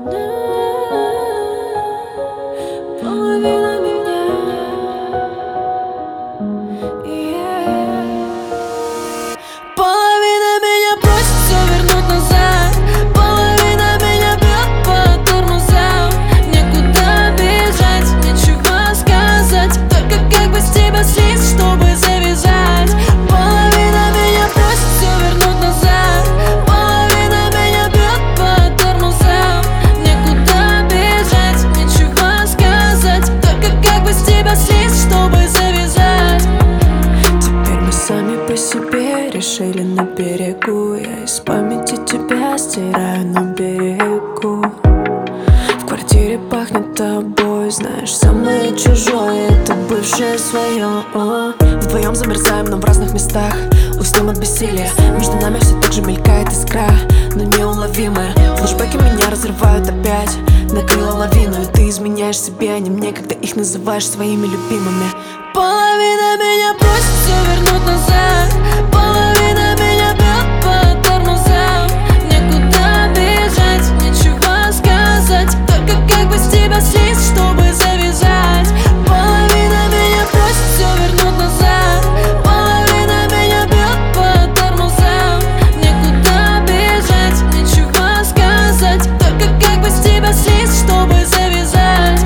Половина меня, yeah. Половина меня просит все вернуть назад, половина меня бьет по тормозам. Некуда бежать, нечего сказать, только как бы с тебя слезть, чтобы завязать. Половина меня просит все вернуть назад, половина меня бьет по тормозам. Некуда бежать, нечего сказать, только как бы с тебя слезть, чтобы завязать. Теперь мы сами по себе решили на берегу. Я из памяти тебя стираю на берегу. В квартире пахнет тобой, знаешь, самое чужое — это бывшее свое. Вдвоем замерзаем, но в разных местах. Уснем от бессилия, между нами все так же мелькает искра, но неуловимая. Флэшбэки меня разрывают опять, накрыла лавину, и ты изменяешь себе, а не мне, когда их называешь своими любимыми. Половина меня просит все вернуть назад, половина меня бьет по тормозам. Некуда бежать, нечего сказать, только как бы с тебя слезть, чтобы завязать. Половина меня просит все вернуть назад, половина меня бьет по тормозам. Некуда бежать, нечего сказать, только как бы с тебя слезть, чтобы завязать.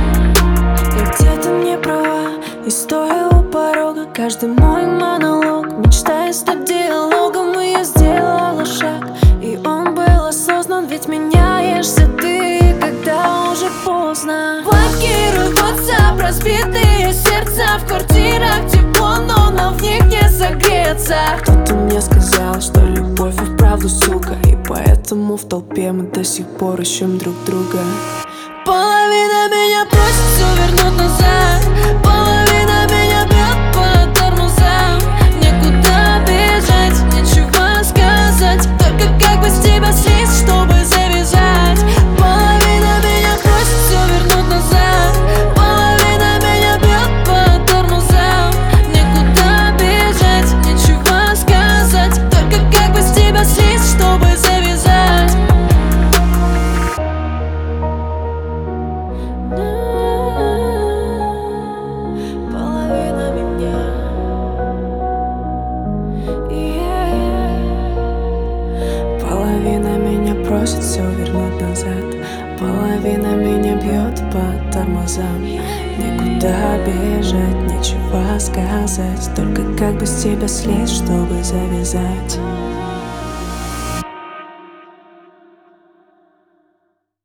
Я где-то не права, и стоя у порога, каждый мой монолог, мечтая стать диалогом. И я сделала шаг, и он был осознан, ведь меняешься ты, когда уже поздно. Блокируй WhatsApp, разбитые сердца, в квартирах тепло, но в них не согреться. Кто-то мне сказал, что любовь и вправду сука, и поэтому в толпе мы до сих пор ищем друг друга. Половина меня просит все вернуть назад, половина меня бьет по тормозам. Некуда бежать, нечего сказать, только как бы с тебя слезть, чтобы завязать. Половина меня просит все вернуть назад, половина меня бьет по тормозам. Некуда бежать, нечего сказать, только как бы с тебя слезть, чтобы завязать. Половина меня, yeah. Половина меня просит все вернуть назад, половина меня бьет по тормозам. Некуда бежать, нечего сказать, только как бы с тебя слезть, чтобы завязать.